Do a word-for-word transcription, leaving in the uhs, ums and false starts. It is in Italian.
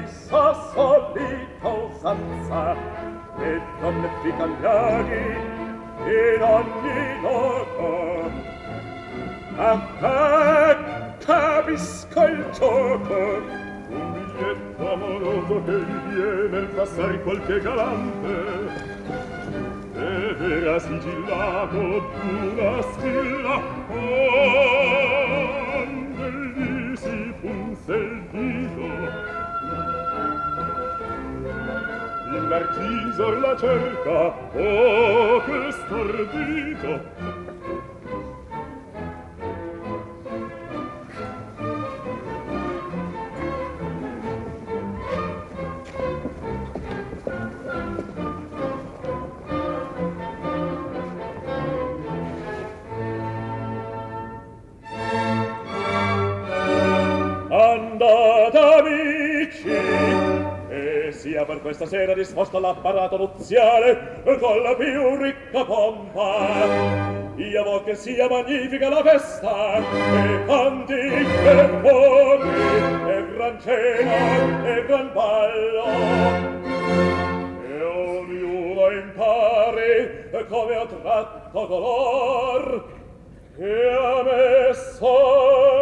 stessa solita usanza e donne ficagliari in ogni loco. A me capisco il gioco, un biglietto amoroso che gli viene il passare qualche galante, e vera sigillato d'una stilla onde gli si punse il dito. Il marchisor la cerca, oh che stordito. Andate amici, e sia per questa sera disposto l'apparato nuziale con la più ricca pompa. Io vo che sia magnifica la festa, e canti, e fuochi, e gran cena, e gran ballo. E ognuno impari come ha tratto color, che a me so